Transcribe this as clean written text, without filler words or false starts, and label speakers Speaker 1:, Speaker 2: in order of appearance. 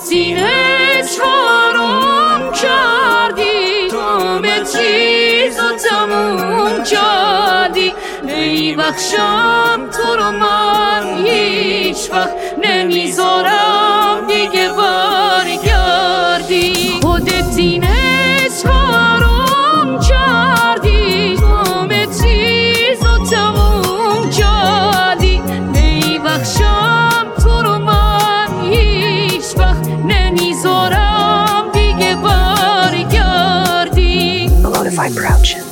Speaker 1: سینه چارم کردی، همه چیز رو تموم کردی. نمیبخشم تو رو من هیچ وقت، نمیذارم دیگه برگردی. خودت سینه چارم کردی، همه چیز رو تموم کردی. نمیبخشم تو رو من هیچ وقت، نمیذارم دیگه برگردی.
Speaker 2: Melodified Production.